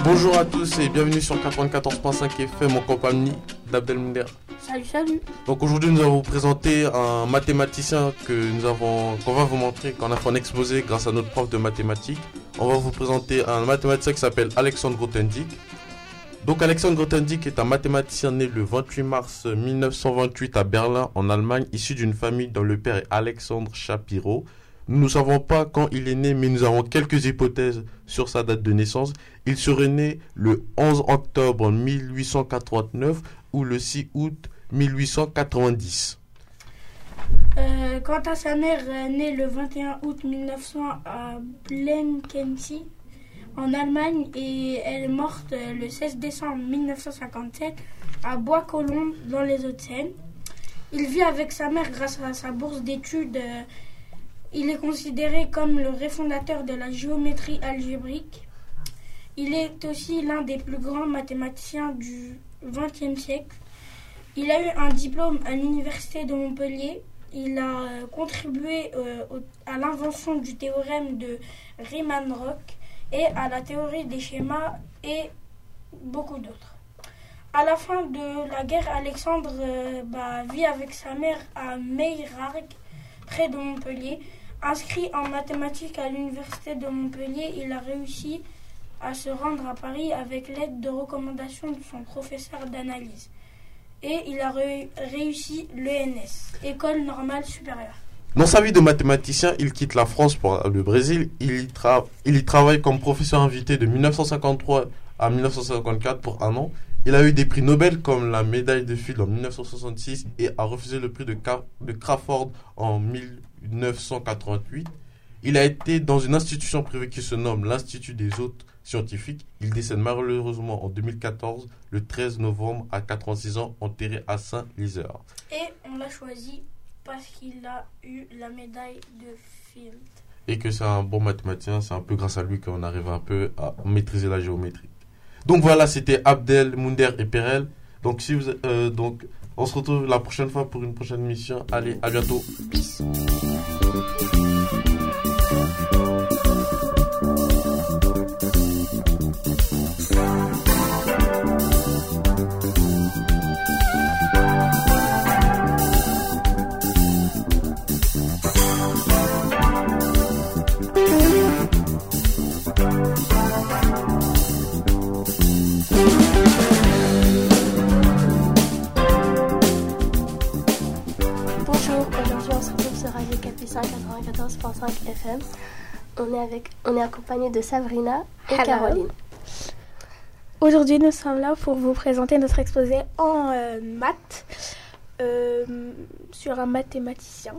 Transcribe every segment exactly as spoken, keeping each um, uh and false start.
Bonjour à tous et bienvenue sur quatre-vingt-quatorze virgule cinq F M en compagnie d'Abdelmounder. Salut, salut. Donc aujourd'hui nous allons vous présenter un mathématicien que nous avons, qu'on va vous montrer, qu'on a fait un exposé grâce à notre prof de mathématiques. On va vous présenter un mathématicien qui s'appelle Alexandre Grothendieck. Donc Alexandre Grothendieck est un mathématicien né le vingt-huit mars mille neuf cent vingt-huit à Berlin en Allemagne, issu d'une famille dont le père est Alexandre Shapiro. Nous ne savons pas quand il est né, mais nous avons quelques hypothèses sur sa date de naissance. Il serait né le onze octobre mille huit cent quatre-vingt-neuf ou le six août mille huit cent quatre-vingt-dix. Euh, quant à sa mère, euh, née le vingt et un août mille neuf cents à Blenkensi, en Allemagne, et elle est morte euh, le seize décembre mille neuf cent cinquante-sept à Bois-Colombes, dans les Hauts-de-Seine. Il vit avec sa mère grâce à sa bourse d'études. Euh, il est considéré comme le réfondateur de la géométrie algébrique. Il est aussi l'un des plus grands mathématiciens du vingtième siècle. Il a eu un diplôme à l'université de Montpellier. Il a euh, contribué euh, au, à l'invention du théorème de Riemann-Roch et à la théorie des schémas et beaucoup d'autres. À la fin de la guerre, Alexandre euh, bah, vit avec sa mère à Meyrargues, près de Montpellier. Inscrit en mathématiques à l'université de Montpellier, il a réussi à se rendre à Paris avec l'aide de recommandations de son professeur d'analyse. Et il a ré- réussi l'E N S, École normale supérieure. Dans sa vie de mathématicien, il quitte la France pour le Brésil. Il y, tra- il y travaille comme professeur invité de mille neuf cent cinquante-trois à mille neuf cent cinquante-quatre pour un an. Il a eu des prix Nobel comme la médaille de Fields en mille neuf cent soixante-six et a refusé le prix de, Car- de Crawford en mille neuf cent quatre-vingt-huit. Il a été dans une institution privée qui se nomme l'Institut des Hautes Scientifiques. Il décède malheureusement en deux mille quatorze, le treize novembre, à quatre-vingt-six ans, enterré à Saint-Lizeur. Et on l'a choisi parce qu'il a eu la médaille de Fields. Et que c'est un bon mathématicien, c'est un peu grâce à lui qu'on arrive un peu à maîtriser la géométrie. Donc voilà, c'était Abdelmounder et Perel. Donc, si vous, euh, donc, on se retrouve la prochaine fois pour une prochaine émission. Allez, à bientôt. Peace. quatre-vingt-quatorze virgule cinq F M. On est, avec, on est accompagné de Sabrina et Hello. Caroline. Aujourd'hui, nous sommes là pour vous présenter notre exposé en euh, maths euh, sur un mathématicien.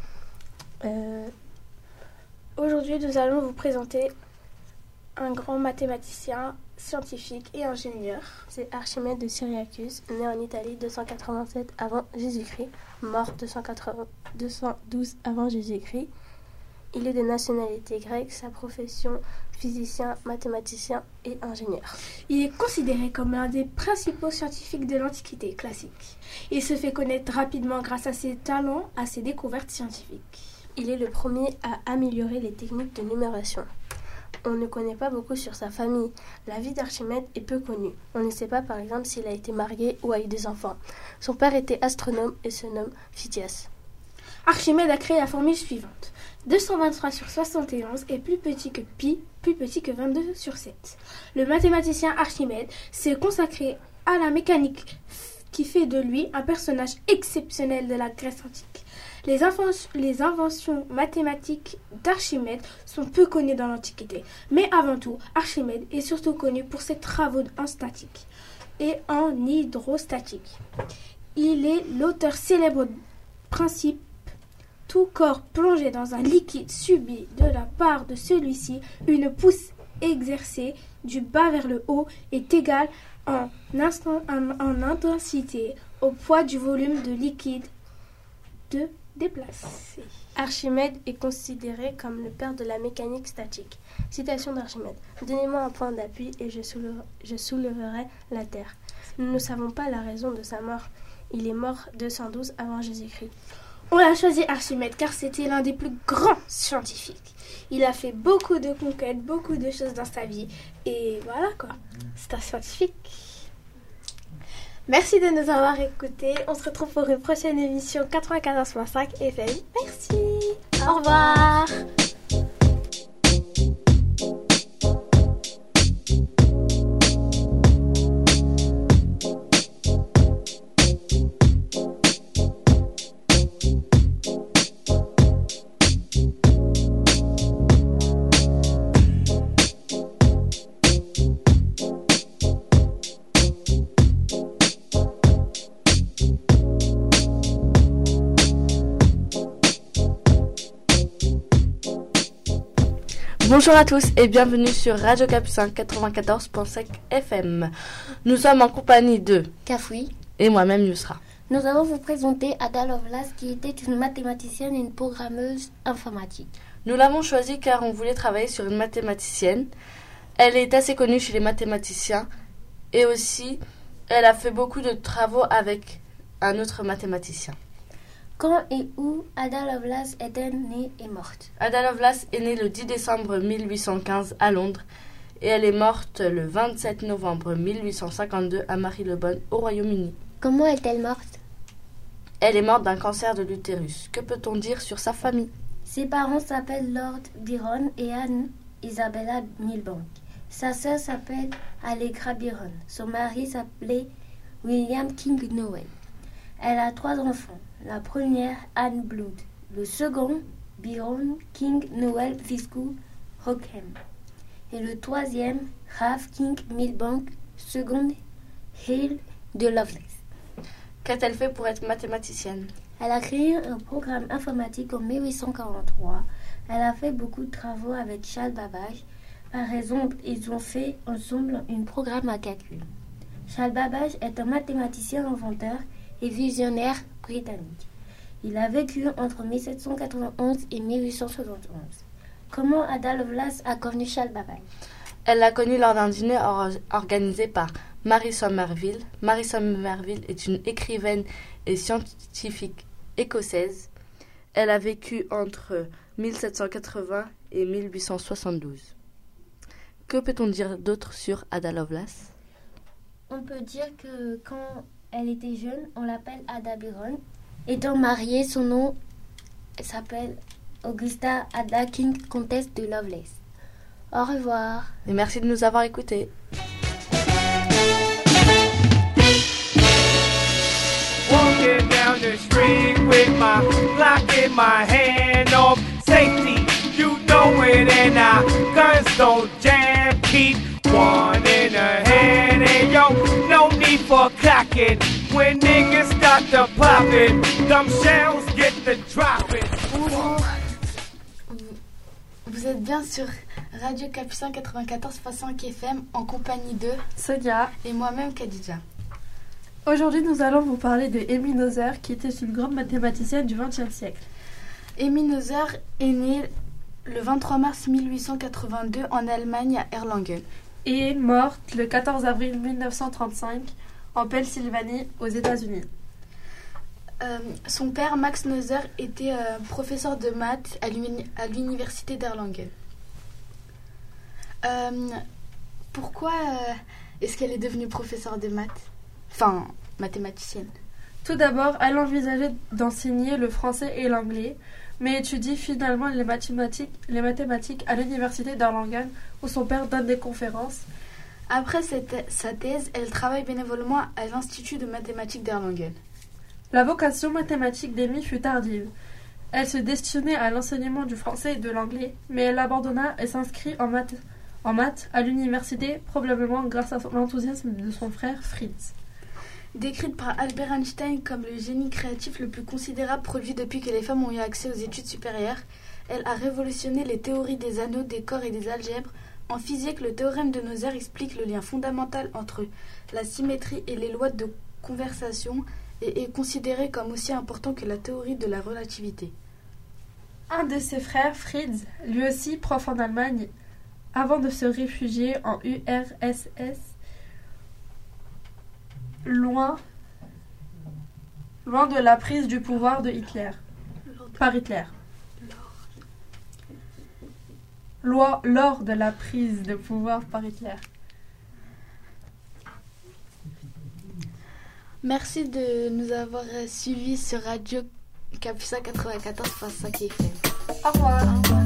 Euh, aujourd'hui, nous allons vous présenter un grand mathématicien, scientifique et ingénieur. C'est Archimède de Syracuse, né en Italie deux cent quatre-vingt-sept avant Jésus-Christ, mort deux cent douze avant Jésus-Christ. Il est de nationalité grecque, sa profession physicien, mathématicien et ingénieur. Il est considéré comme l'un des principaux scientifiques de l'Antiquité classique. Il se fait connaître rapidement grâce à ses talents, à ses découvertes scientifiques. Il est le premier à améliorer les techniques de numération. On ne connaît pas beaucoup sur sa famille. La vie d'Archimède est peu connue. On ne sait pas par exemple s'il a été marié ou a eu des enfants. Son père était astronome et se nomme Phidias. Archimède a créé la formule suivante. deux cent vingt-trois sur soixante et onze est plus petit que pi, plus petit que vingt-deux sur sept. Le mathématicien Archimède s'est consacré à la mécanique qui fait de lui un personnage exceptionnel de la Grèce antique. Les, inven- les inventions mathématiques d'Archimède sont peu connues dans l'Antiquité. Mais avant tout, Archimède est surtout connu pour ses travaux en statique et en hydrostatique. Il est l'auteur célèbre du principe tout corps plongé dans un liquide subit de la part de celui-ci une pousse exercée du bas vers le haut est égale en, instant, en, en intensité au poids du volume de liquide de déplacé. Archimède est considéré comme le père de la mécanique statique. Citation d'Archimède. Donnez-moi un point d'appui et je souleverai, je souleverai la terre. Nous ne savons pas la raison de sa mort. Il est mort deux cent douze avant Jésus-Christ. On a choisi Archimède car c'était l'un des plus grands scientifiques. Il a fait beaucoup de conquêtes, beaucoup de choses dans sa vie. Et voilà quoi, c'est un scientifique. Merci de nous avoir écoutés. On se retrouve pour une prochaine émission quatre-vingt-quatorze virgule cinq F M. Merci. Au revoir. Bonjour à tous et bienvenue sur Radio Capucin quatre-vingt-quatorze virgule cinq F M. Nous sommes en compagnie de Kafoui et moi-même Yusra. Nous allons vous présenter Ada Lovelace qui était une mathématicienne et une programmeuse informatique. Nous l'avons choisie car on voulait travailler sur une mathématicienne. Elle est assez connue chez les mathématiciens et aussi elle a fait beaucoup de travaux avec un autre mathématicien. Quand et où Ada Lovelace est-elle née et morte? Ada Lovelace est née le dix décembre mille huit cent quinze à Londres et elle est morte le vingt-sept novembre mille huit cent cinquante-deux à Marylebone au Royaume-Uni. Comment est-elle morte? Elle est morte d'un cancer de l'utérus. Que peut-on dire sur sa famille? Ses parents s'appellent Lord Byron et Anne Isabella Milbank. Sa sœur s'appelle Allegra Byron. Son mari s'appelait William King Noel. Elle a trois enfants. La première, Anne Blood. Le second, Byron King Noel Viscount Rockham. Et le troisième, Ralph King Milbank, second, Hale de Lovelace. Qu'a-t-elle fait pour être mathématicienne? Elle a créé un programme informatique en mille huit cent quarante-trois. Elle a fait beaucoup de travaux avec Charles Babbage. Par exemple, ils ont fait ensemble un programme à calcul. Charles Babbage est un mathématicien inventeur et visionnaire britannique. Il a vécu entre mille sept cent quatre-vingt-onze et mille huit cent soixante-onze. Comment Ada Lovelace a connu Charles Babbage? Elle l'a connu lors d'un dîner or- organisé par Mary Somerville. Mary Somerville est une écrivaine et scientifique écossaise. Elle a vécu entre mille sept cent quatre-vingts et mille huit cent soixante-douze. Que peut-on dire d'autre sur Ada Lovelace? On peut dire que quand elle était jeune, on l'appelle Ada Byron. Étant mariée, son nom s'appelle Augusta Ada King, comtesse de Lovelace. Au revoir. Et merci de nous avoir écoutés. Walking down the street with my Glock in my hand, off safety, you know it, and our guns don't jam. Keep one in the hand, and yo, no need for clocking. When niggas start to poppin', them shells get the dropping. Bonjour, vous êtes bien sur Radio Capucin quatre-vingt-quatorze virgule cinq F M en compagnie de Sonia et moi-même Khadija. Aujourd'hui, nous allons vous parler de Emmy Noether, qui était une grande mathématicienne du vingtième siècle. Emmy Noether est née le vingt-trois mars mille huit cent quatre-vingt-deux en Allemagne à Erlangen. Et est morte le quatorze avril mille neuf cent trente-cinq en Pennsylvanie, aux États-Unis. Euh, son père, Max Noether, était euh, professeur de maths à, l'uni- à l'université d'Erlangen. Euh, pourquoi euh, est-ce qu'elle est devenue professeure de maths? Enfin, mathématicienne. Tout d'abord, elle envisageait d'enseigner le français et l'anglais, mais étudie finalement les mathématiques, les mathématiques à l'université d'Erlangen, où son père donne des conférences. Après cette, sa thèse, elle travaille bénévolement à l'Institut de mathématiques d'Erlangen. La vocation mathématique d'Emmy fut tardive. Elle se destinait à l'enseignement du français et de l'anglais, mais elle abandonna et s'inscrit en maths, en maths à l'université, probablement grâce à l'enthousiasme de son frère Fritz. Décrite par Albert Einstein comme le génie créatif le plus considérable produit depuis que les femmes ont eu accès aux études supérieures, elle a révolutionné les théories des anneaux, des corps et des algèbres. En physique, le théorème de Noether explique le lien fondamental entre la symétrie et les lois de conservation et est considéré comme aussi important que la théorie de la relativité. Un de ses frères, Fritz, lui aussi prof en Allemagne, avant de se réfugier en U R S S, loin, loin de la prise du pouvoir de Hitler. par Hitler. Loi lors de la prise de pouvoir par Hitler. Merci de nous avoir suivis sur Radio Capucin quatre-vingt-quatorze virgule cinq F M. Au revoir. Au revoir.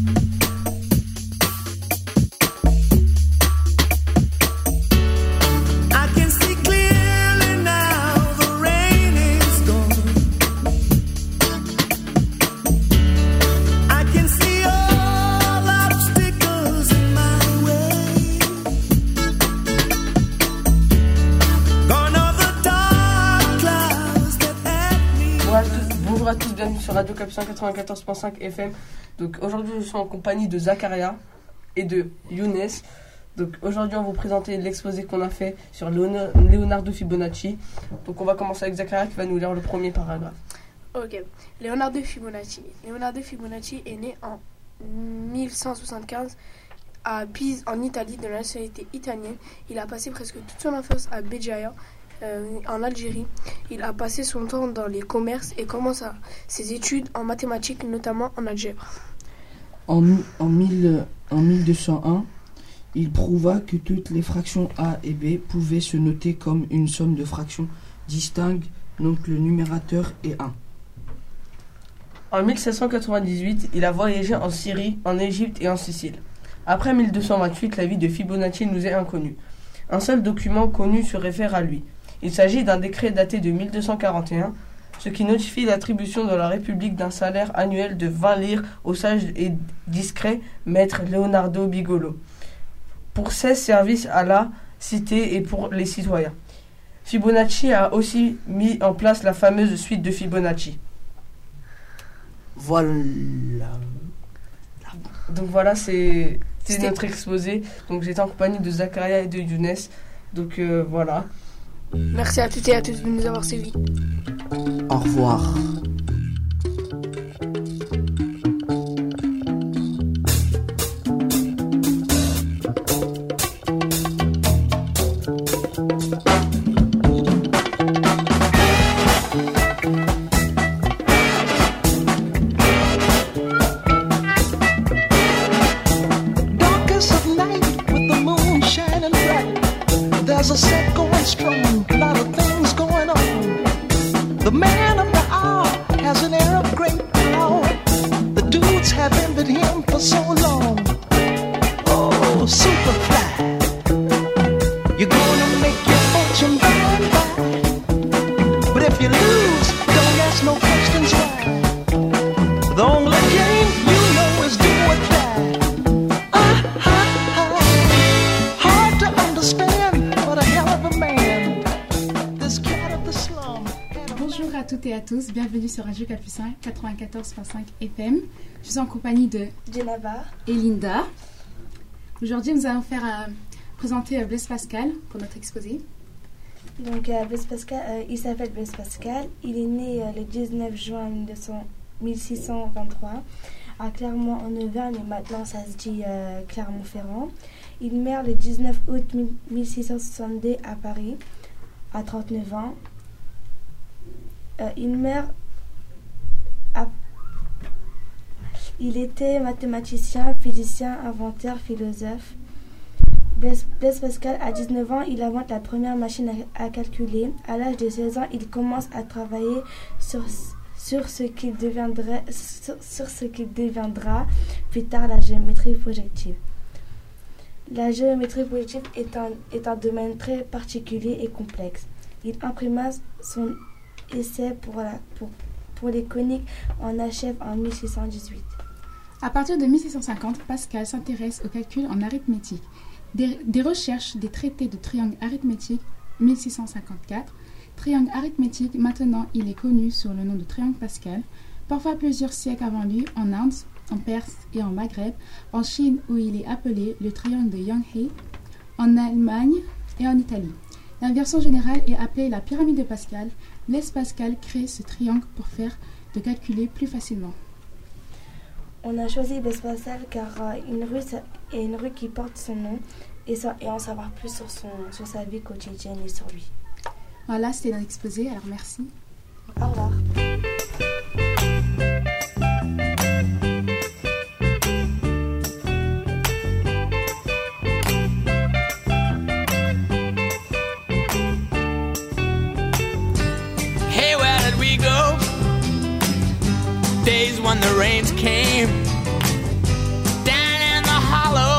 Bonjour à tous, bienvenue sur Radio Capucin quatre-vingt-quatorze virgule cinq F M. Donc aujourd'hui je suis en compagnie de Zakaria et de Younes. Donc aujourd'hui on va vous présenter l'exposé qu'on a fait sur Leonardo Fibonacci. Donc on va commencer avec Zakaria qui va nous lire le premier paragraphe. Ok, Leonardo Fibonacci. Leonardo Fibonacci est né en mille cent soixante-quinze à Pise en Italie, de nationalité italienne. Il a passé presque toute son enfance à Béjaïa. Euh, en Algérie. Il a passé son temps dans les commerces et commença ses études en mathématiques, notamment en algèbre. En, en, mille, en mille deux cent un, il prouva que toutes les fractions A et B pouvaient se noter comme une somme de fractions distinctes, donc le numérateur est un. En mille sept cent quatre-vingt-dix-huit, il a voyagé en Syrie, en Égypte et en Sicile. Après mille deux cent vingt-huit, la vie de Fibonacci nous est inconnue. Un seul document connu se réfère à lui. Il s'agit d'un décret daté de mille deux cent quarante et un, ce qui notifie l'attribution de la République d'un salaire annuel de vingt lires au sage et discret maître Leonardo Bigolo, pour ses services à la cité et pour les citoyens. Fibonacci a aussi mis en place la fameuse suite de Fibonacci. Voilà. Donc voilà, c'est, c'est notre exposé. Donc j'étais en compagnie de Zakaria et de Younes. Donc euh, voilà. Merci à toutes et à tous de nous avoir suivis. Au revoir. Darkest of night with the moon shining bright. There's a set going strong, a lot of things going on. The man of the hour has an air of great power. The dudes have envied him for so long. Oh, Superfly, you're gonna make your fortune by and by. But if you lose, don't ask no questions why. The only game you know is do or die. Ah, ah, ah. Hard to understand, but a hell of a man. This cat of the slum. Bonjour à toutes et à tous, bienvenue sur Radio Capucin quatre-vingt-quatorze virgule cinq F M. Je suis en compagnie de Jenaba et Linda. Aujourd'hui, nous allons faire euh, présenter euh, Blaise Pascal pour notre exposé. Donc euh, Blaise Pascal, euh, il s'appelle Blaise Pascal. Il est né euh, le dix-neuf juin mille six cent vingt-trois à Clermont en Auvergne, mais maintenant ça se dit euh, Clermont-Ferrand. Il meurt le dix-neuf août mille six cent soixante-deux à Paris, à trente-neuf ans. Euh, il meurt à... Il était mathématicien, physicien, inventeur, philosophe. Blaise, Blaise Pascal, à dix-neuf ans, il invente la première machine à, à calculer. À l'âge de seize ans, il commence à travailler sur, sur, ce qu'il deviendra, sur, sur ce qu'il deviendra plus tard la géométrie projective. La géométrie projective est un, est un domaine très particulier et complexe. Il imprima son essai pour, la, pour, pour les coniques en achève en mille six cent dix-huit. À partir de mille six cent cinquante, Pascal s'intéresse au calcul en arithmétique. Des, des recherches des traités de triangle arithmétique mille six cent cinquante-quatre. Triangle arithmétique, maintenant il est connu sous le nom de triangle Pascal. Parfois plusieurs siècles avant lui, en Inde, en Perse et en Maghreb, en Chine où il est appelé le triangle de Yang-He, en Allemagne et en Italie. La version générale est appelée la pyramide de Pascal. Blaise Pascal crée ce triangle pour faire de calculer plus facilement. On a choisi Blaise Pascal car euh, une rue, il y a une rue qui porte son nom et, ça, et en savoir plus sur, son, sur sa vie quotidienne et sur lui. Voilà, c'était dans l'exposé, alors merci. Au revoir. days when the rains came down in the hollow,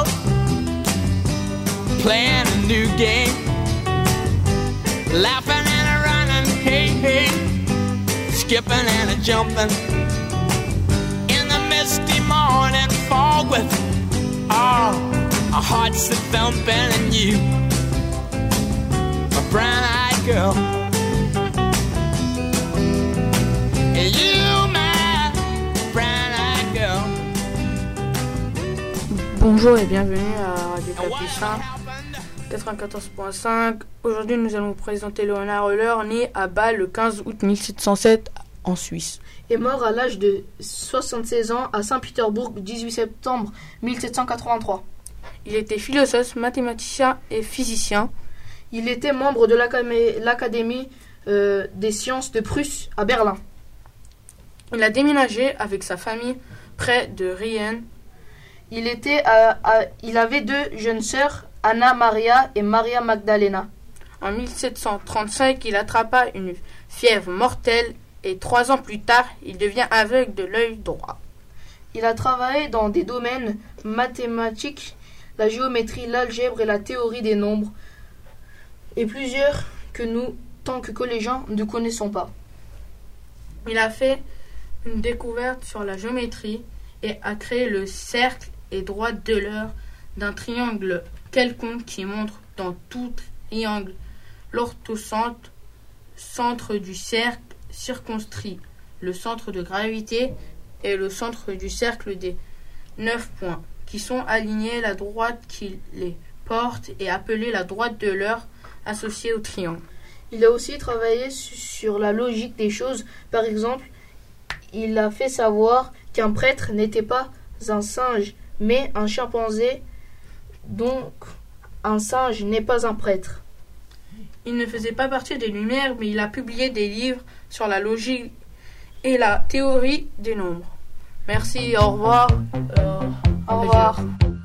playing a new game, laughing and a running, hey, hey, skipping and a jumping in the misty morning fog with all our hearts that thumping, and you, my brown-eyed girl, and you, my brown-eyed girl. Bonjour et bienvenue à Radio Capucin quatre-vingt-quatorze point cinq. Aujourd'hui, nous allons vous présenter Léonard Euler, né à Bâle le quinze août mille sept cent sept en Suisse. Est mort à l'âge de soixante-seize ans à Saint-Pétersbourg le dix-huit septembre mille sept cent quatre-vingt-trois. Il était philosophe, mathématicien et physicien. Il était membre de l'Académie euh, des sciences de Prusse à Berlin. Il a déménagé avec sa famille près de Rien. Il, était à, à, il avait deux jeunes sœurs, Anna Maria et Maria Magdalena. En mille sept cent trente-cinq, il attrapa une fièvre mortelle et trois ans plus tard, il devient aveugle de l'œil droit. Il a travaillé dans des domaines mathématiques, la géométrie, l'algèbre et la théorie des nombres, et plusieurs que nous, tant que collégiens, ne connaissons pas. Il a fait une découverte sur la géométrie et a créé le cercle et droite d'Euler d'un triangle quelconque qui montre dans tout triangle l'orthocentre, centre du cercle circonscrit, le centre de gravité et le centre du cercle des neuf points, qui sont alignés la droite qui les porte et appelée la droite d'Euler associée au triangle. Il a aussi travaillé sur la logique des choses. Par exemple, il a fait savoir qu'un prêtre n'était pas un singe, mais un chimpanzé, donc un singe n'est pas un prêtre. Il ne faisait pas partie des Lumières, mais il a publié des livres sur la logique et la théorie des nombres. Merci, au revoir. Euh, au revoir.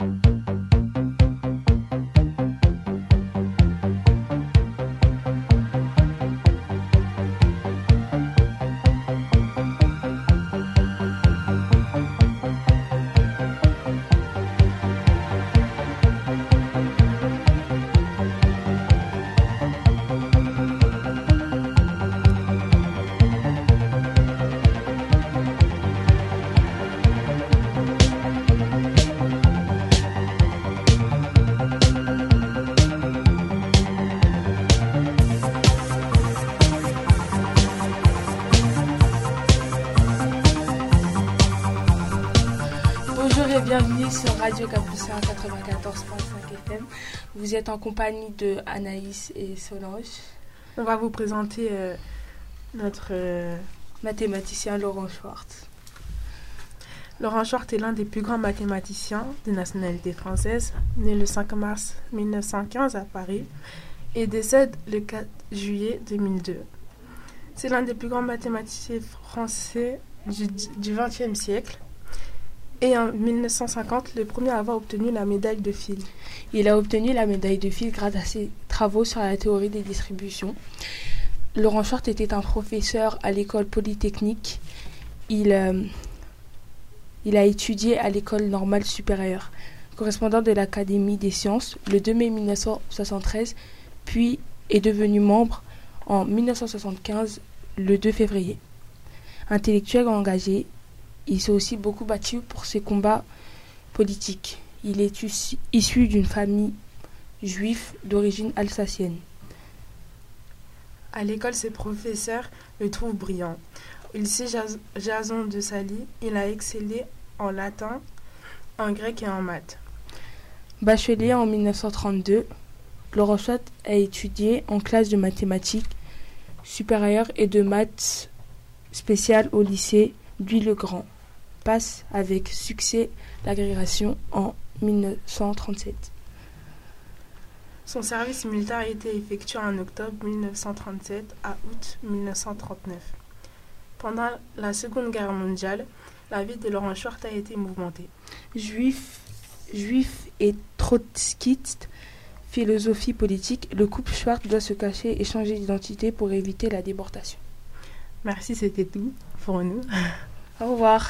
Bienvenue sur Radio Capucin quatre-vingt-quatorze point cinq F M. Vous êtes en compagnie de Anaïs et Solange. On va vous présenter euh, notre euh, mathématicien Laurent Schwartz. Laurent Schwartz est l'un des plus grands mathématiciens de nationalité française, né le cinq mars mille neuf cent quinze à Paris et décède le quatre juillet deux mille deux. C'est l'un des plus grands mathématiciens français du, du vingtième siècle. Et en mille neuf cent cinquante, le premier à avoir obtenu la médaille de Fields. Il a obtenu la médaille de Fields grâce à ses travaux sur la théorie des distributions. Laurent Schwartz était un professeur à l'école polytechnique. Il, euh, il a étudié à l'école normale supérieure, correspondant de l'Académie des sciences, le deux mai mille neuf cent soixante-treize, puis est devenu membre en mille neuf cent soixante-quinze, le deux février. Intellectuel engagé, il s'est aussi beaucoup battu pour ses combats politiques. Il est issu d'une famille juive d'origine alsacienne. À l'école, ses professeurs le trouvent brillant. Il sait Jason de Saly. Il a excellé en latin, en grec et en maths. Bachelier en mille neuf cent trente-deux, Laurent Schwartz a étudié en classe de mathématiques supérieures et de maths spéciales au lycée Louis-le-Grand. Passe avec succès l'agrégation en mille neuf cent trente-sept. Son service militaire a été effectué en octobre mille neuf cent trente-sept à août mille neuf cent trente-neuf. Pendant la Seconde Guerre mondiale, la vie de Laurent Schwartz a été mouvementée. Juif, juif et trotskiste, philosophie politique, le couple Schwartz doit se cacher et changer d'identité pour éviter la déportation. Merci, c'était tout pour nous. Au revoir.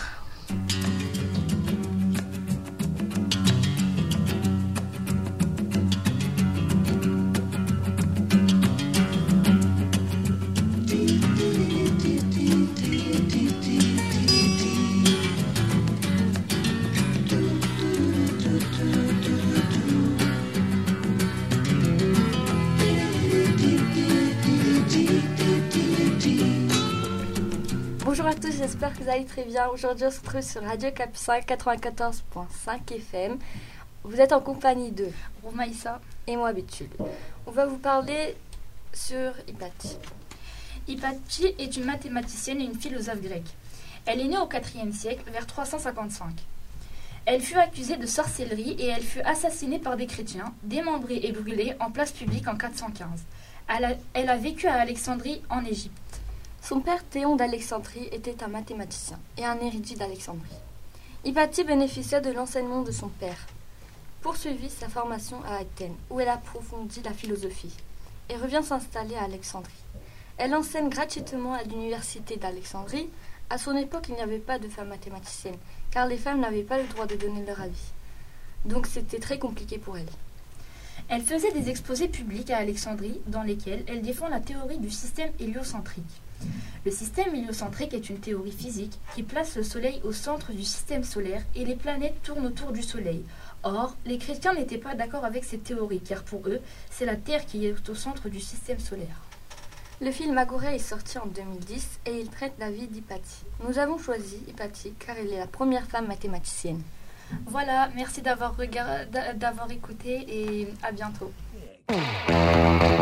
Bonjour à tous, j'espère que vous allez très bien. Aujourd'hui, on se retrouve sur Radio Capucin quatre-vingt-quatorze virgule cinq F M. Vous êtes en compagnie de Romaïssa et moi, Béthule. On va vous parler sur Hypatie. Hypatie est une mathématicienne et une philosophe grecque. Elle est née au quatrième siècle, vers trois cent cinquante-cinq. Elle fut accusée de sorcellerie et elle fut assassinée par des chrétiens, démembrée et brûlée en place publique en quatre cent quinze. Elle a, elle a vécu à Alexandrie, en Égypte. Son père Théon d'Alexandrie était un mathématicien et un érudit d'Alexandrie. Hypatie bénéficiait de l'enseignement de son père. Poursuivit sa formation à Athènes, où elle approfondit la philosophie, et revient s'installer à Alexandrie. Elle enseigne gratuitement à l'université d'Alexandrie. À son époque, il n'y avait pas de femmes mathématiciennes, car les femmes n'avaient pas le droit de donner leur avis. Donc c'était très compliqué pour elle. Elle faisait des exposés publics à Alexandrie, dans lesquels elle défend la théorie du système héliocentrique. Le système héliocentrique est une théorie physique qui place le Soleil au centre du système solaire et les planètes tournent autour du Soleil. Or, les chrétiens n'étaient pas d'accord avec cette théorie, car pour eux, c'est la Terre qui est au centre du système solaire. Le film Agorée est sorti en deux mille dix et il traite la vie d'Hypatie. Nous avons choisi Hypatie car elle est la première femme mathématicienne. Voilà, merci d'avoir regard... d'avoir écouté et à bientôt.